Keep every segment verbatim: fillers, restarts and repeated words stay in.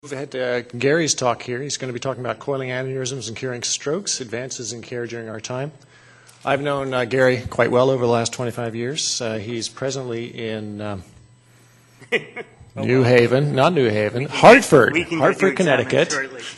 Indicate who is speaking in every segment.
Speaker 1: Move ahead to uh, Gary's talk here. He's going to be talking about coiling aneurysms and curing strokes, advances in care during our time. I've known uh, Gary quite well over the last twenty-five years. Uh, he's presently in um, oh, New well. Haven, not New Haven, Hartford, Hartford, Connecticut.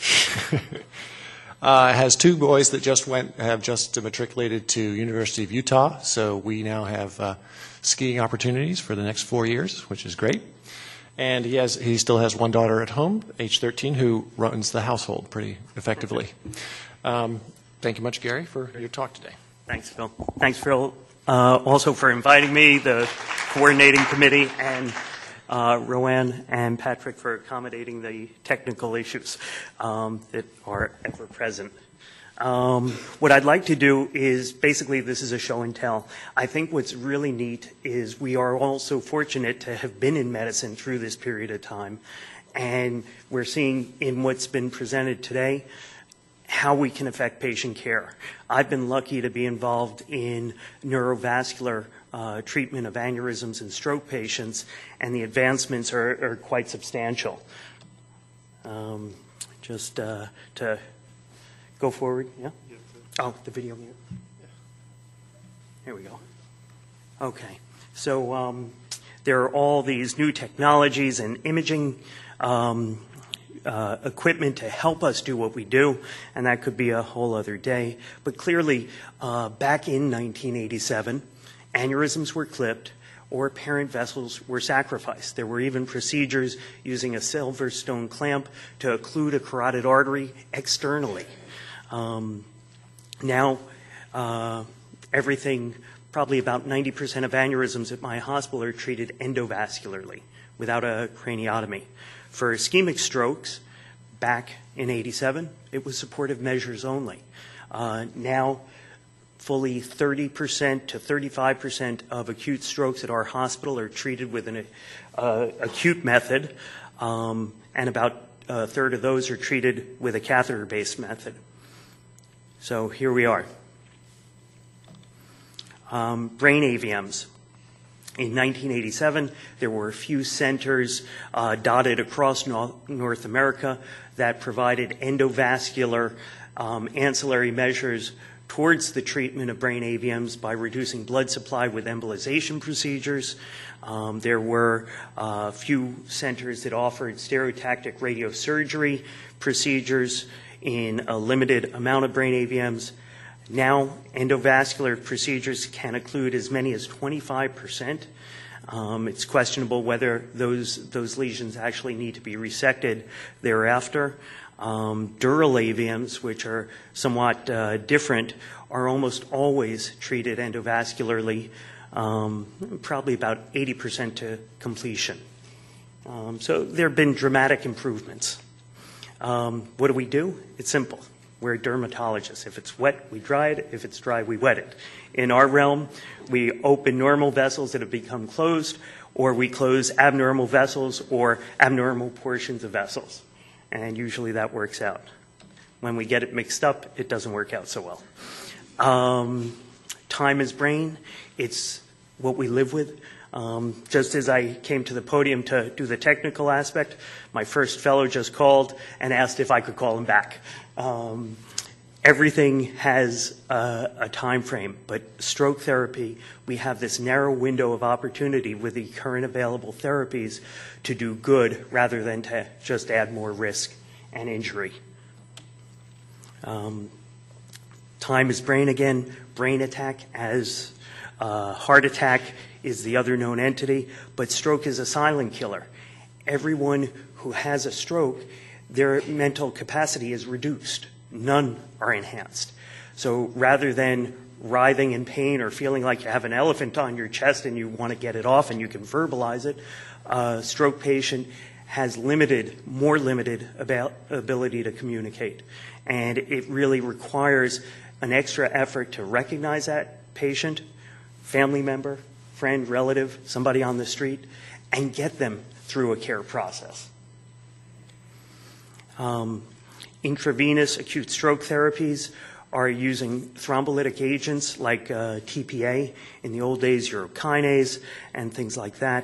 Speaker 1: uh, has two boys that just went, have just matriculated to University of Utah, so we now have uh, skiing opportunities for the next four years, which is great. And he has he still has one daughter at home, age thirteen, who runs the household pretty effectively. Um, thank you much, Gary, for your talk today.
Speaker 2: Thanks, Phil. Thanks, Phil, uh, also for inviting me, the coordinating committee, and uh, Rowan and Patrick for accommodating the technical issues um, that are ever present. Um, what I'd like to do is, basically, this is a show and tell. I think what's really neat is we are all so fortunate to have been in medicine through this period of time. And we're seeing in what's been presented today how we can affect patient care. I've been lucky to be involved in neurovascular uh, treatment of aneurysms and stroke patients, and the advancements are, are quite substantial. Um, just uh, to go forward, yeah? Oh, the video here. Here we go. Okay. So um, there are all these new technologies and imaging um, uh, equipment to help us do what we do, and that could be a whole other day. But clearly, uh, back in nineteen eighty-seven, aneurysms were clipped or parent vessels were sacrificed. There were even procedures using a Silverstone clamp to occlude a carotid artery externally. Um, now, uh, everything, probably about ninety percent of aneurysms at my hospital are treated endovascularly without a craniotomy. For ischemic strokes, back in eighty-seven, it was supportive measures only. Uh, now, fully thirty percent to thirty-five percent of acute strokes at our hospital are treated with an uh, acute method, um, and about a third of those are treated with a catheter-based method. So here we are. Um, brain A V Ms. In nineteen eighty-seven, there were a few centers uh, dotted across North America that provided endovascular um, ancillary measures towards the treatment of brain A V Ms by reducing blood supply with embolization procedures. Um, there were a few centers that offered stereotactic radiosurgery procedures in a limited amount of brain A V Ms. Now, endovascular procedures can include as many as twenty-five percent. Um, it's questionable whether those, those lesions actually need to be resected thereafter. Um, dural A V Ms, which are somewhat uh, different, are almost always treated endovascularly, um, probably about eighty percent to completion. Um, so there have been dramatic improvements. Um, what do we do? It's simple. We're dermatologists. If it's wet, we dry it. If it's dry, we wet it. In our realm, we open normal vessels that have become closed, or we close abnormal vessels or abnormal portions of vessels. And usually that works out. When we get it mixed up, it doesn't work out so well. Um, time is brain. It's what we live with. Um, just as I came to the podium to do the technical aspect, my first fellow just called and asked if I could call him back. Um, everything has a, a time frame, but stroke therapy, we have this narrow window of opportunity with the current available therapies to do good rather than to just add more risk and injury. Um, time is brain again. Brain attack as uh, heart attack is the other known entity, but stroke is a silent killer. Everyone who has a stroke, their mental capacity is reduced. None are enhanced. So rather than writhing in pain or feeling like you have an elephant on your chest and you want to get it off and you can verbalize it, a stroke patient has limited, more limited about ability to communicate. And it really requires an extra effort to recognize that patient, family member, friend, relative, somebody on the street, and get them through a care process. Um, intravenous acute stroke therapies are using thrombolytic agents like uh, T P A, in the old days urokinase, and things like that.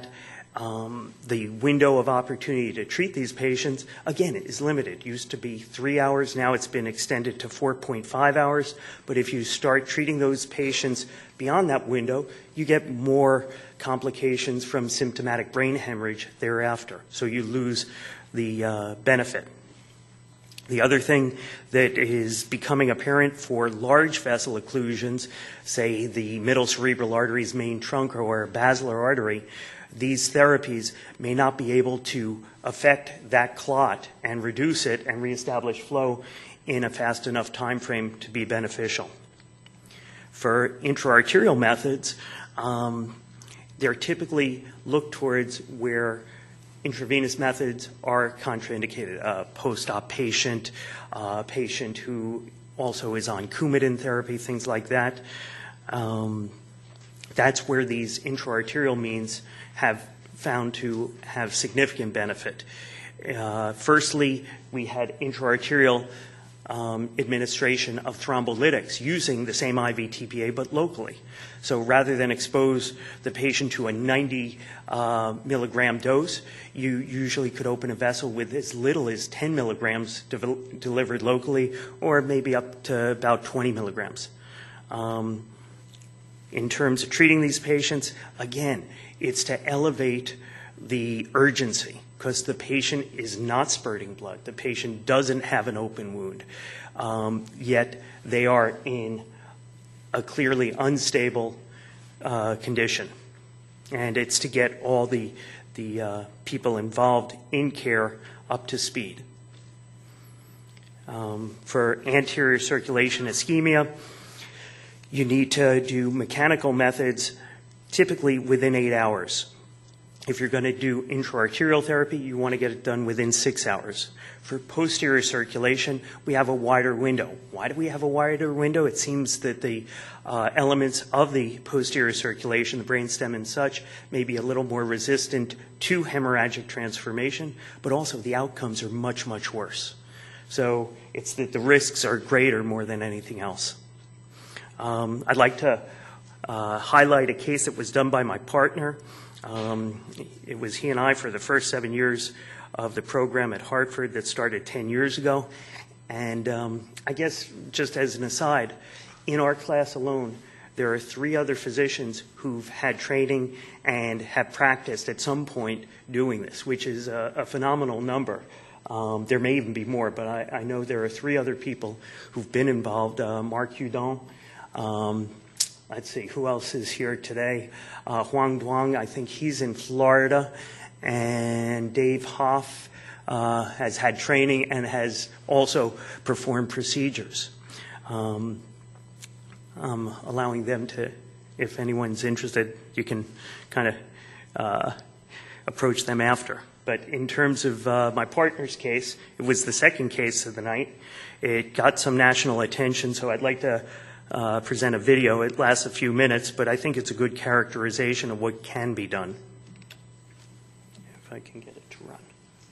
Speaker 2: Um, the window of opportunity to treat these patients, again, is limited. It used to be three hours. Now it's been extended to four point five hours. But if you start treating those patients beyond that window, you get more complications from symptomatic brain hemorrhage thereafter. So you lose the uh, benefit. The other thing that is becoming apparent for large vessel occlusions, say the middle cerebral artery's main trunk or basilar artery, these therapies may not be able to affect that clot and reduce it and reestablish flow in a fast enough time frame to be beneficial. For intraarterial methods, um, they're typically looked towards where intravenous methods are contraindicated. A post-op patient, a patient who also is on Coumadin therapy, things like that. Um, that's where these intraarterial means have found to have significant benefit. Uh, firstly, we had intraarterial um, administration of thrombolytics using the same I V T P A but locally. So rather than expose the patient to a ninety uh, milligram dose, you usually could open a vessel with as little as ten milligrams de- delivered locally, or maybe up to about twenty milligrams. Um, in terms of treating these patients, again, it's to elevate the urgency, because the patient is not spurting blood. The patient doesn't have an open wound, um, yet they are in a clearly unstable uh, condition. And it's to get all the, the uh, people involved in care up to speed. Um, for anterior circulation ischemia, you need to do mechanical methods typically within eight hours. If you're going to do intraarterial therapy, you want to get it done within six hours. For posterior circulation, we have a wider window. Why do we have a wider window? It seems that the uh, elements of the posterior circulation, the brainstem and such, may be a little more resistant to hemorrhagic transformation, but also the outcomes are much, much worse. So it's that the risks are greater more than anything else. Um, I'd like to uh, highlight a case that was done by my partner. Um, it was he and I for the first seven years of the program at Hartford that started ten years ago. And um, I guess just as an aside, in our class alone, there are three other physicians who've had training and have practiced at some point doing this, which is a, a phenomenal number. Um, there may even be more, but I, I know there are three other people who've been involved. Uh, Mark Hudon, um, let's see, who else is here today? Uh, Huang Duang, I think he's in Florida. And Dave Hoff uh, has had training and has also performed procedures. Um, um, allowing them to, if anyone's interested, you can kind of uh, approach them after. But in terms of uh, my partner's case, it was the second case of the night. It got some national attention, so I'd like to Uh, present a video. It lasts a few minutes, but I think it's a good characterization of what can be done. If I can get it to run.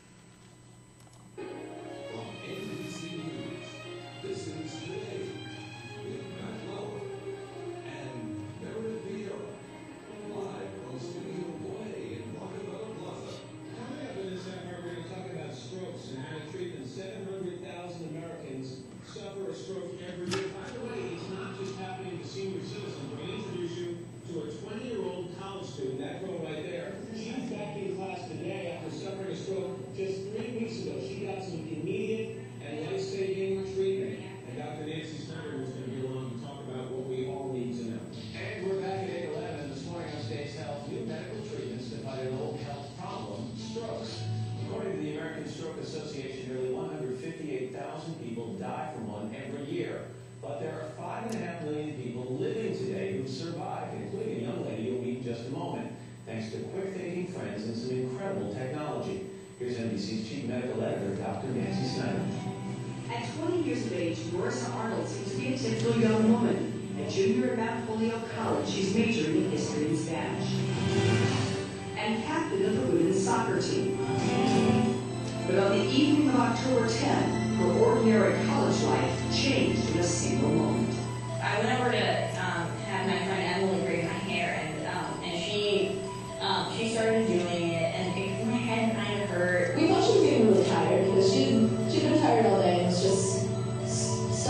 Speaker 3: From A B C News, this is Today with Matt Lauer and Meredith Vieira, live from Studio Boy in Rockefeller Plaza.
Speaker 4: Coming up in this hour, we're going to talk about strokes and how to treat them. seven hundred thousand Americans suffer a stroke every year. By the way, it's not just happening to senior citizens. We're going to introduce you to a twenty-year-old college student, that girl right there. She's back in class today after suffering a stroke just three weeks ago. She got some immediate and life-saving treatment. And Doctor Nancy Snyder is going to be along to talk about what we all need to know.
Speaker 5: And we're back at eight eleven this morning on States Health. New medical treatments to fight an old health problem, strokes. According to the American Stroke Association, nearly one hundred fifty-eight thousand people die from one every year. But there are five and a half million people living today who survived, including a young lady you'll meet in just a moment, thanks to quick-thinking friends and some incredible technology. Here's N B C's Chief Medical Editor, Doctor Nancy Snyder.
Speaker 6: At twenty years of age, Marissa Arnold seems to be a typical young woman. A junior at Mount Holyoke College, she's majoring in history and Spanish. And captain of the women's soccer team. But on the evening of October tenth, her ordinary college life changed in a single moment.
Speaker 7: I went over to um, have my friend Emily braid my hair, and um, and she um, she started doing it.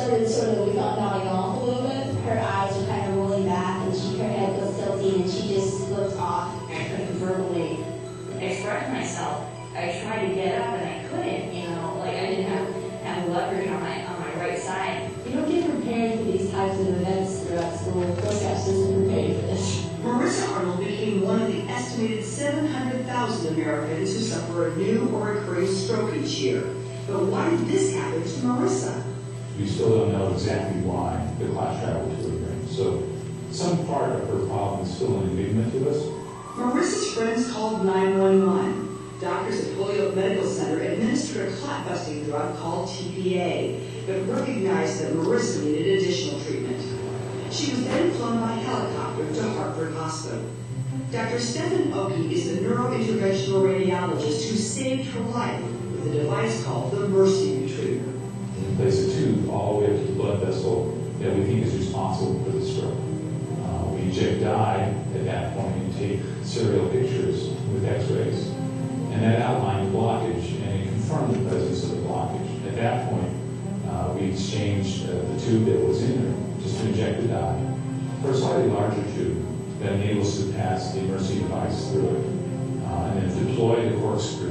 Speaker 7: started sort of, we thought, nodding off a little bit. Her eyes were kind of rolling back, and she, her head was tilting, and she just looked off.
Speaker 6: I couldn't verbally express myself. I tried to get up and I couldn't, you know, like I didn't have, have leverage on my on my right side.
Speaker 7: You don't get prepared for these types of events throughout school. Girl Scouts isn't prepared for this.
Speaker 6: Marissa Arnold became one of the estimated seven hundred thousand Americans who suffer a new or recurring stroke each year. But why did this happen to Marissa?
Speaker 8: We still don't know exactly why the clot traveled to her brain. So some part of her problem is still an enigma to us.
Speaker 6: Marissa's friends called nine one one. Doctors at Holyoke Medical Center administered a clot-busting drug called T P A, but recognized that Marissa needed additional treatment. She was then flown by helicopter to Hartford Hospital. Doctor Stephen Oki is the neurointerventional radiologist who saved her life with a device called the Mercy Retriever.
Speaker 8: We place a tube all the way up to the blood vessel that we think is responsible for the stroke. Uh, we inject dye at that point and take serial pictures with x-rays. And that outlined the blockage, and it confirmed the presence of the blockage. At that point, uh, we exchanged uh, the tube that was in there just to inject the dye for a slightly larger tube that enables us to pass the Mercy device through it, uh, and then deploy the corkscrew,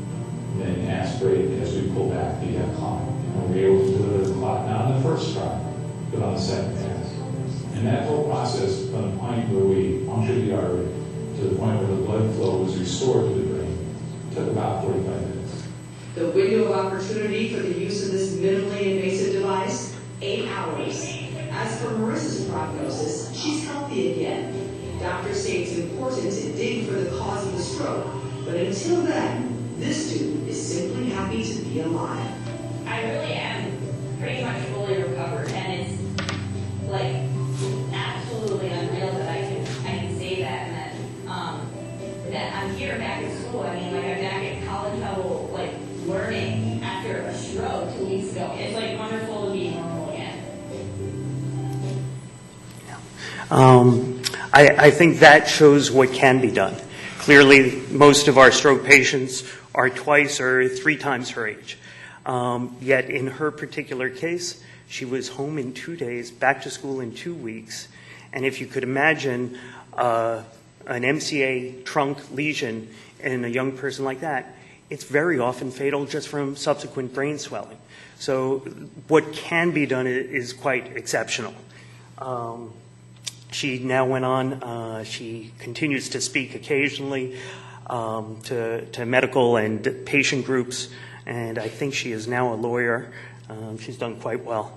Speaker 8: then aspirate as we pull back the uh, clot. And we're able to deliver the clot not on the first try, but on the second pass. And that whole process, from the point where we punctured the artery to the point where the blood flow was restored to the brain, took about forty-five minutes.
Speaker 6: The window of opportunity for the use of this minimally invasive device, eight hours. As for Marissa's prognosis, she's healthy again. Doctors say it's important to dig for the cause of the stroke, but until then, this dude is simply happy to be alive.
Speaker 9: I really am pretty much fully recovered, and it's like absolutely unreal that I can I can say that and that um, that I'm here back at school. I mean, like I'm back at college level, like learning after a stroke two weeks ago. It's like wonderful to be normal again.
Speaker 2: Um, I, I think that shows what can be done. Clearly, most of our stroke patients are twice or three times her age. Um, yet in her particular case, she was home in two days, back to school in two weeks. And if you could imagine uh, an M C A trunk lesion in a young person like that, it's very often fatal just from subsequent brain swelling. So what can be done is quite exceptional. Um, she now went on, uh, she continues to speak occasionally um, to, to medical and patient groups, and I think she is now a lawyer. Um, she's done quite well.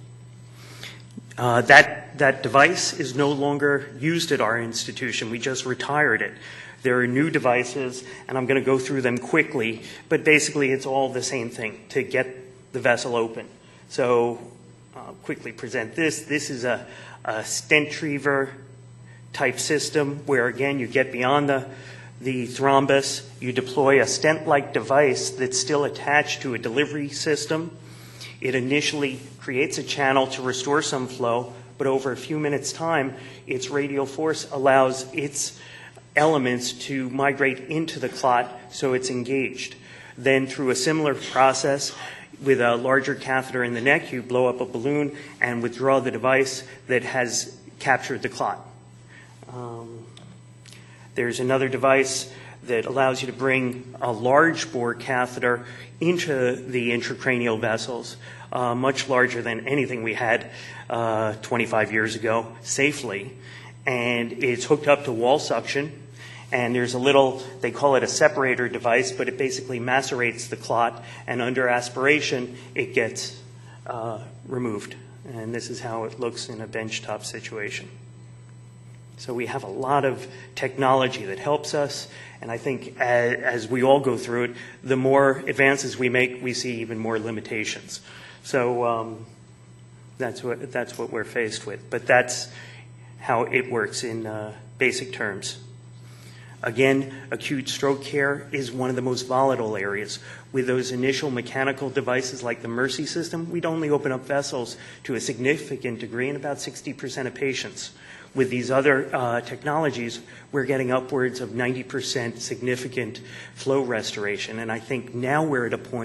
Speaker 2: Uh, that, that device is no longer used at our institution. We just retired it. There are new devices, and I'm going to go through them quickly, but basically it's all the same thing, to get the vessel open. So I'll quickly present this. This is a, a Stentriever type system where, again, you get beyond the, the thrombus. You deploy a stent-like device that's still attached to a delivery system. It initially creates a channel to restore some flow, but over a few minutes' time, its radial force allows its elements to migrate into the clot so it's engaged. Then through a similar process with a larger catheter in the neck, you blow up a balloon and withdraw the device that has captured the clot. Um, there's another device that allows you to bring a large bore catheter into the intracranial vessels, uh, much larger than anything we had uh, twenty-five years ago, safely. And it's hooked up to wall suction. And there's a little, they call it a separator device, but it basically macerates the clot, and under aspiration, it gets uh, removed. And this is how it looks in a benchtop situation. So we have a lot of technology that helps us, and I think as, as we all go through it, the more advances we make, we see even more limitations. So um, that's what, that's what we're faced with. But that's how it works in uh, basic terms. Again, acute stroke care is one of the most volatile areas. With those initial mechanical devices like the Mercy system, we'd only open up vessels to a significant degree in about sixty percent of patients. With these other uh, technologies, we're getting upwards of ninety percent significant flow restoration. And I think now we're at a point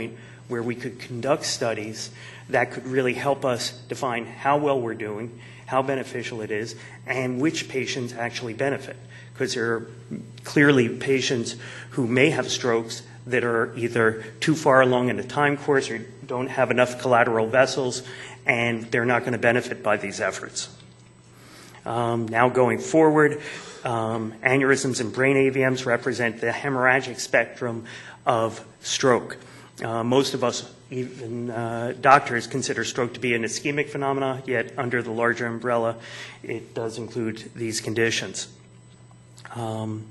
Speaker 2: where we could conduct studies that could really help us define how well we're doing, how beneficial it is, and which patients actually benefit. Because there are clearly patients who may have strokes that are either too far along in the time course or don't have enough collateral vessels, and they're not going to benefit by these efforts. Um, now going forward, um, aneurysms and brain A V Ms represent the hemorrhagic spectrum of stroke. Uh, most of us, even uh, doctors, consider stroke to be an ischemic phenomena, yet under the larger umbrella, it does include these conditions. Um,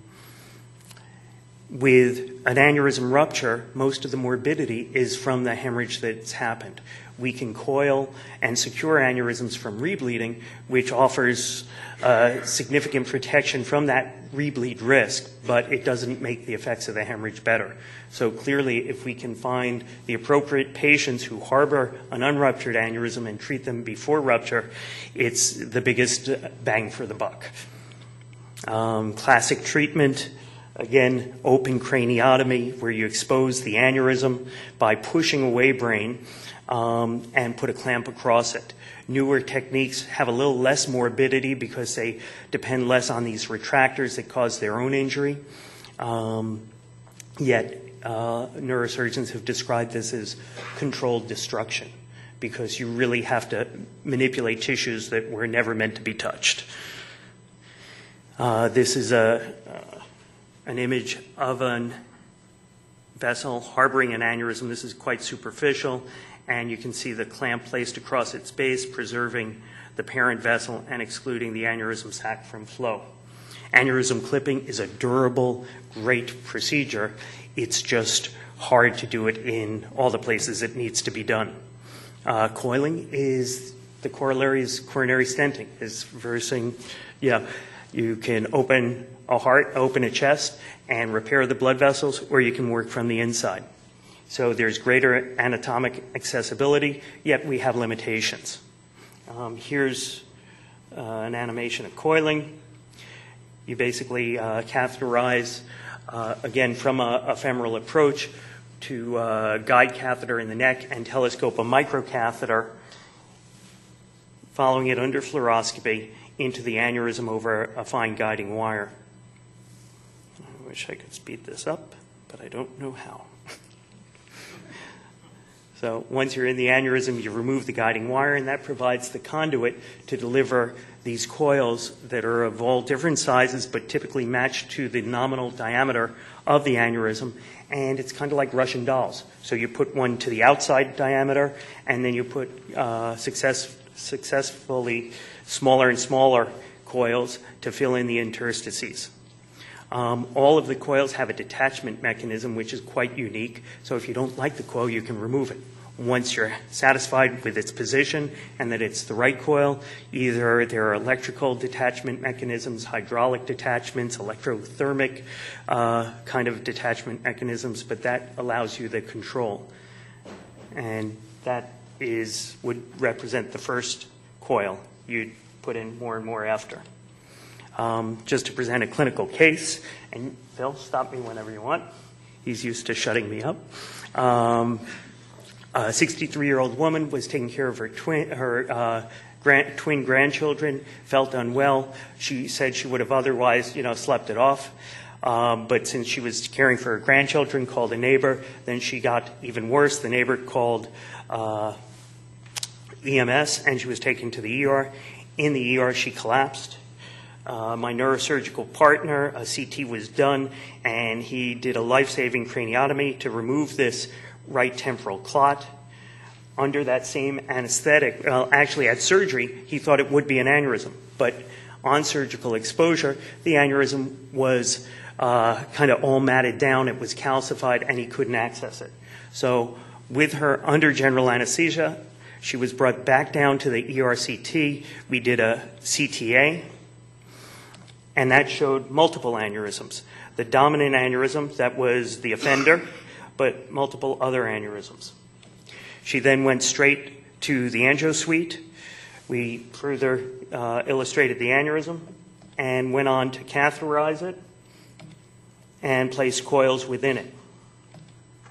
Speaker 2: with an aneurysm rupture, most of the morbidity is from the hemorrhage that's happened. We can coil and secure aneurysms from rebleeding, which offers uh, significant protection from that rebleed risk, but it doesn't make the effects of the hemorrhage better. So clearly, if we can find the appropriate patients who harbor an unruptured aneurysm and treat them before rupture, it's the biggest bang for the buck. Um, classic treatment, again, open craniotomy, where you expose the aneurysm by pushing away brain um, and put a clamp across it. Newer techniques have a little less morbidity because they depend less on these retractors that cause their own injury. Um, yet, uh, neurosurgeons have described this as controlled destruction because you really have to manipulate tissues that were never meant to be touched. Uh, this is a, uh, an image of a vessel harboring an aneurysm. This is quite superficial, and you can see the clamp placed across its base, preserving the parent vessel and excluding the aneurysm sac from flow. Aneurysm clipping is a durable, great procedure. It's just hard to do it in all the places it needs to be done. Uh, coiling is the corollary is coronary stenting, is reversing, yeah. You can open a heart, open a chest, and repair the blood vessels, or you can work from the inside. So there's greater anatomic accessibility, yet we have limitations. Um, here's uh, an animation of coiling. You basically uh, catheterize, uh, again, from a, a femoral approach to a guide catheter in the neck and telescope a microcatheter, following it under fluoroscopy into the aneurysm over a fine guiding wire. I wish I could speed this up, but I don't know how. So once you're in the aneurysm, you remove the guiding wire, and that provides the conduit to deliver these coils that are of all different sizes, but typically matched to the nominal diameter of the aneurysm. And it's kind of like Russian dolls. So you put one to the outside diameter, and then you put uh, success, successfully smaller and smaller coils to fill in the interstices. Um, all of the coils have a detachment mechanism, which is quite unique. So if you don't like the coil, you can remove it. Once you're satisfied with its position and that it's the right coil, either there are electrical detachment mechanisms, hydraulic detachments, electrothermic uh, kind of detachment mechanisms, but that allows you the control. And that is would represent the first coil you'd put in more and more after. Um, just to present a clinical case, and Phil, stop me whenever you want. He's used to shutting me up. Um, a sixty-three-year-old woman was taking care of her twin, her uh, grand, twin grandchildren, felt unwell. She said she would have otherwise, you know, slept it off. Um, but since she was caring for her grandchildren, called a neighbor. Then she got even worse. The neighbor called uh, E M S, and she was taken to the E R. In the E R, she collapsed. Uh, my neurosurgical partner, a C T was done, and he did a life-saving craniotomy to remove this right temporal clot. Under that same anesthetic, well, actually at surgery, he thought it would be an aneurysm, but on surgical exposure, the aneurysm was uh, kind of all matted down, it was calcified, and he couldn't access it. So with her under general anesthesia, she was brought back down to the E R C T. We did a C T A, and that showed multiple aneurysms. The dominant aneurysm, that was the offender, but multiple other aneurysms. She then went straight to the angio suite. We further uh, illustrated the aneurysm and went on to catheterize it and place coils within it.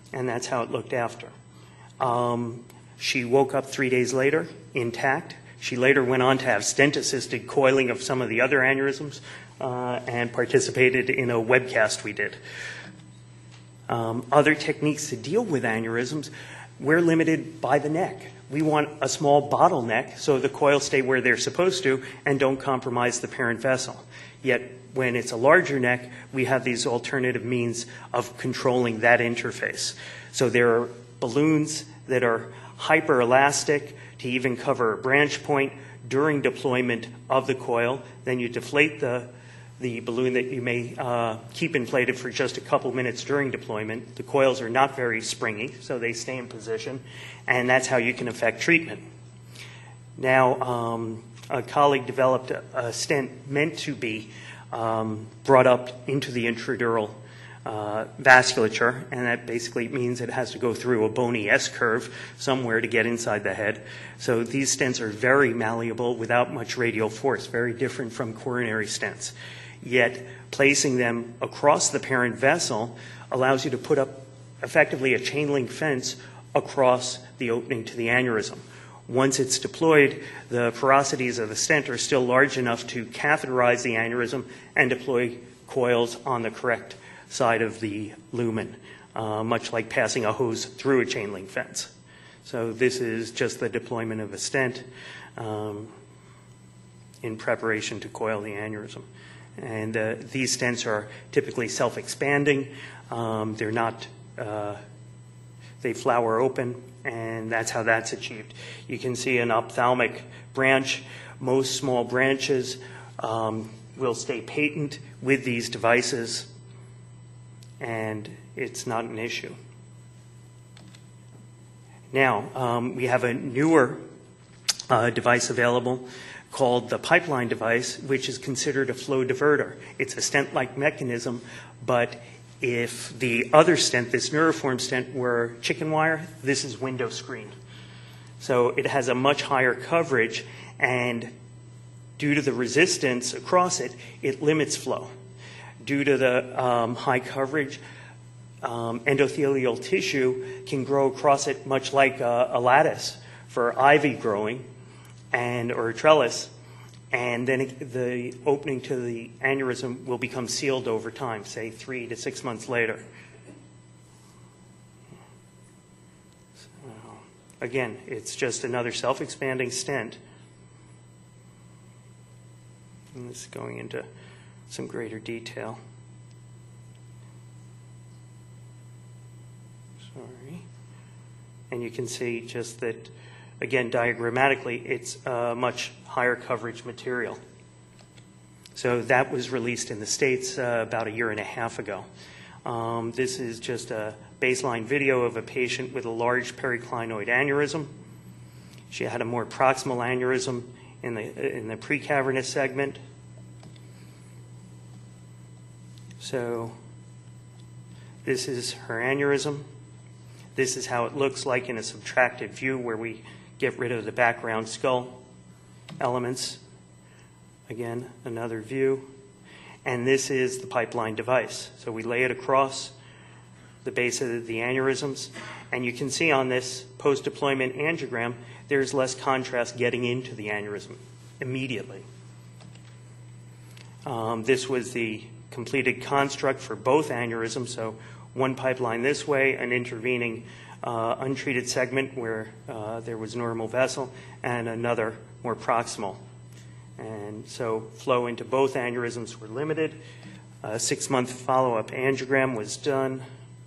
Speaker 2: and that's how it looked after. Um, she woke up three days later, intact. She later went on to have stent-assisted coiling of some of the other aneurysms uh, and participated in a webcast we did. Um, other techniques to deal with aneurysms, we're limited by the neck. We want a small bottleneck so the coils stay where they're supposed to and don't compromise the parent vessel. Yet when it's a larger neck, we have these alternative means of controlling that interface. So there are balloons that are hyperelastic to even cover a branch point during deployment of the coil. Then you deflate the, the balloon that you may uh, keep inflated for just a couple minutes during deployment. The coils are not very springy, so they stay in position, and that's how you can affect treatment. Now, um, a colleague developed a, a stent meant to be um, brought up into the intradural Uh, vasculature, and that basically means it has to go through a bony S-curve somewhere to get inside the head. So these stents are very malleable without much radial force, very different from coronary stents. Yet placing them across the parent vessel allows you to put up effectively a chain link fence across the opening to the aneurysm. Once it's deployed, the porosities of the stent are still large enough to catheterize the aneurysm and deploy coils on the correct side of the lumen, uh, much like passing a hose through a chain link fence. So this is just the deployment of a stent um, in preparation to coil the aneurysm. And uh, these stents are typically self-expanding. Um, they're not, uh, they flower open, and that's how that's achieved. You can see an ophthalmic branch. Most small branches um, will stay patent with these devices, and it's not an issue. Now, um, we have a newer uh, device available called the pipeline device, which is considered a flow diverter. It's a stent-like mechanism, but if the other stent, this Neuroform stent, were chicken wire, this is window screen. So it has a much higher coverage, and due to the resistance across it, it limits flow. Due to the um, high coverage, um, endothelial tissue can grow across it much like a, a lattice for ivy growing, and or a trellis, and then it, the opening to the aneurysm will become sealed over time, say three to six months later. So, again, it's just another self-expanding stent. And this is going into some greater detail. Sorry. And you can see just that, again, diagrammatically, it's a much higher coverage material. So that was released in the States uh, about a year and a half ago. Um, this is just a baseline video of a patient with a large periclinoid aneurysm. She had a more proximal aneurysm in the, in the precavernous segment. So this is her aneurysm. This is how it looks like in a subtracted view where we get rid of the background skull elements. Again, another view. And this is the pipeline device. So we lay it across the base of the aneurysms. And you can see on this post-deployment angiogram, there's less contrast getting into the aneurysm immediately. Um, this was the completed construct for both aneurysms, so one pipeline this way, an intervening uh, untreated segment where uh, there was normal vessel, and another more proximal. And so flow into both aneurysms were limited. A six-month follow-up angiogram was done,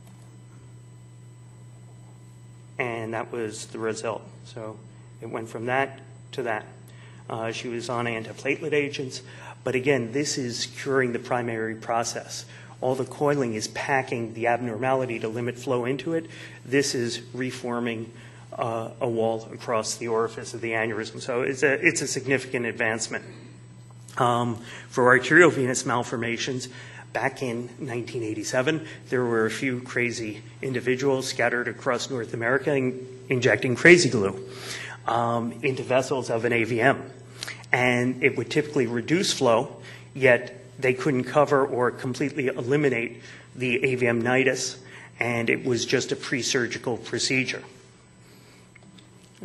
Speaker 2: and that was the result. So it went from that to that. Uh, she was on antiplatelet agents. But again, this is curing the primary process. All the coiling is packing the abnormality to limit flow into it. This is reforming uh, a wall across the orifice of the aneurysm. So it's a, it's a significant advancement. Um, for arteriovenous malformations, back in nineteen eighty-seven, there were a few crazy individuals scattered across North America in, injecting crazy glue um, into vessels of an A V M. And it would typically reduce flow, yet they couldn't cover or completely eliminate the A V M nidus, and it was just a pre-surgical procedure. Uh,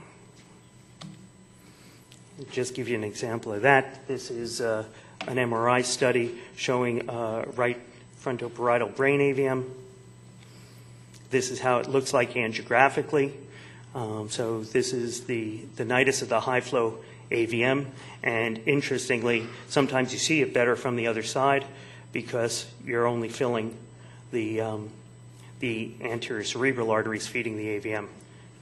Speaker 2: just give you an example of that. This is uh, an M R I study showing uh, right frontoparietal brain A V M. This is how it looks like angiographically. Um, so this is the, the nidus of the high-flow A V M, and interestingly, sometimes you see it better from the other side because you're only filling the, um, the anterior cerebral arteries feeding the A V M.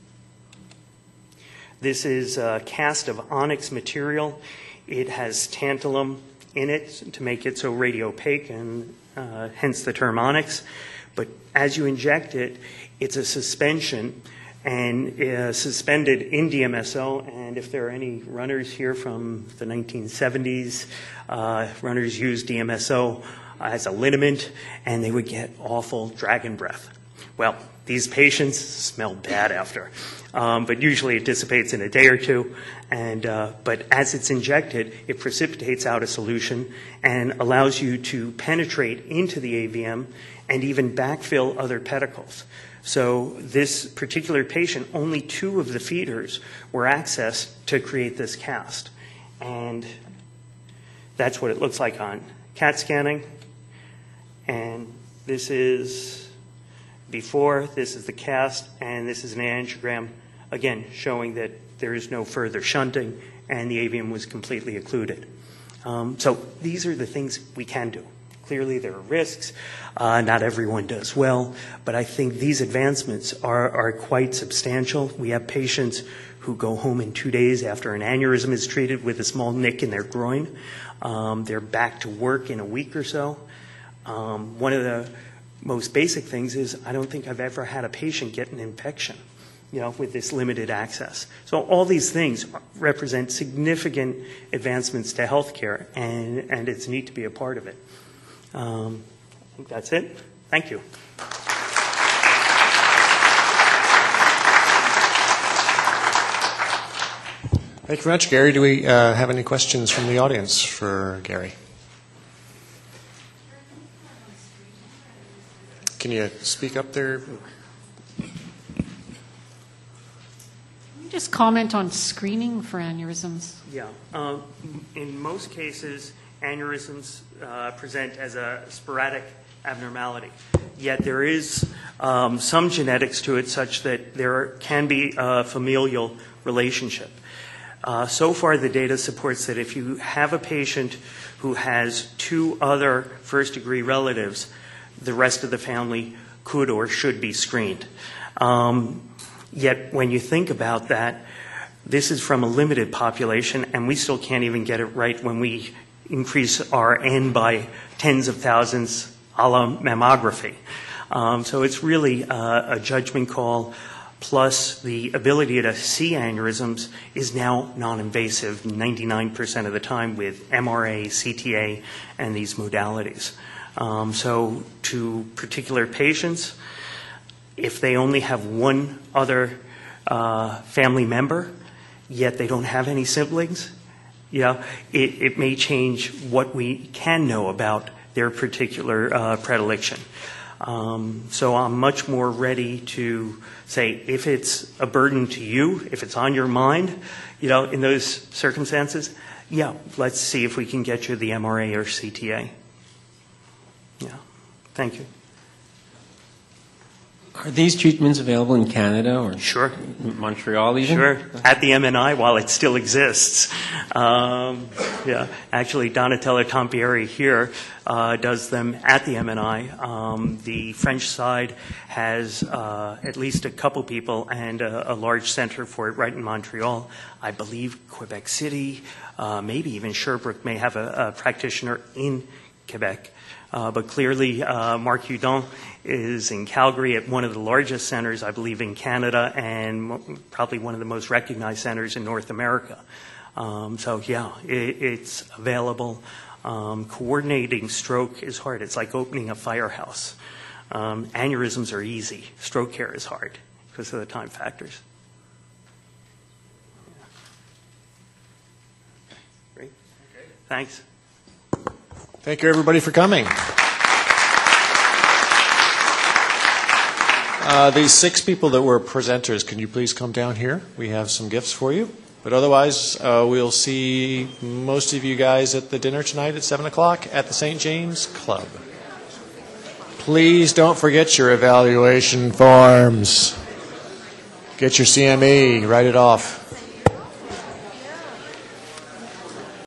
Speaker 2: This is a cast of onyx material. It has tantalum in it to make it so radiopaque, and uh, hence the term onyx. But as you inject it, it's a suspension, and uh, suspended in D M S O. And if there are any runners here from the nineteen seventies, uh, runners used D M S O as a liniment, and they would get awful dragon breath. Well, these patients smell bad after, um, but usually it dissipates in a day or two. And uh, but as it's injected, it precipitates out a solution and allows you to penetrate into the A V M and even backfill other pedicles. So this particular patient, only two of the feeders were accessed to create this cast. And that's what it looks like on CAT scanning. And this is before, this is the cast, and this is an angiogram, again, showing that there is no further shunting and the A V M was completely occluded. Um, so these are the things we can do. Clearly, there are risks. Uh, not everyone does well, but I think these advancements are, are quite substantial. We have patients who go home in two days after an aneurysm is treated with a small nick in their groin. Um, they're back to work in a week or so. Um, one of the most basic things is I don't think I've ever had a patient get an infection, you know, with this limited access. So all these things represent significant advancements to healthcare, and, and it's neat to be a part of it. Um, I think that's it. Thank you.
Speaker 1: Thank you very much, Gary. Do we uh, have any questions from the audience for Gary? Can you speak up there?
Speaker 10: Just comment on screening for aneurysms.
Speaker 2: Yeah. Um, in most cases, aneurysms uh, present as a sporadic abnormality. Yet there is um, some genetics to it such that there can be a familial relationship. Uh, so far, the data supports that if you have a patient who has two other first-degree relatives, the rest of the family could or should be screened. Um, yet when you think about that, this is from a limited population, and we still can't even get it right when we increase our N by tens of thousands a la mammography. Um, so it's really uh, a judgment call, plus the ability to see aneurysms is now non-invasive ninety-nine percent of the time with M R A, C T A, and these modalities. Um, so to particular patients, if they only have one other uh, family member, yet they don't have any siblings, you know, it, it may change what we can know about their particular uh, predilection. Um, so I'm much more ready to say, if it's a burden to you, if it's on your mind, you know, in those circumstances, yeah, let's see if we can get you the M R A or C T A. Yeah, thank you.
Speaker 11: Are these treatments available in Canada or
Speaker 2: sure
Speaker 11: Montreal even?
Speaker 2: Sure, at the M N I while it still exists. Um, yeah, actually Donatella Tampieri here uh, does them at the M N I. Um, the French side has uh, at least a couple people and a, a large center for it right in Montreal. I believe Quebec City, uh, maybe even Sherbrooke may have a, a practitioner in Quebec. Uh, but clearly, uh, Marc Hudon is in Calgary at one of the largest centers, I believe, in Canada, and mo- probably one of the most recognized centers in North America. Um, so, yeah, it, it's available. Um, coordinating stroke is hard. It's like opening a firehouse. Um, aneurysms are easy. Stroke care is hard because of the time factors. Yeah. Great. Okay. Thanks.
Speaker 1: Thank you, everybody, for coming. Uh, these six people that were presenters, can you please come down here? We have some gifts for you. But otherwise, uh, we'll see most of you guys at the dinner tonight at seven o'clock at the Saint James Club. Please don't forget your evaluation forms. Get your C M E, write it off.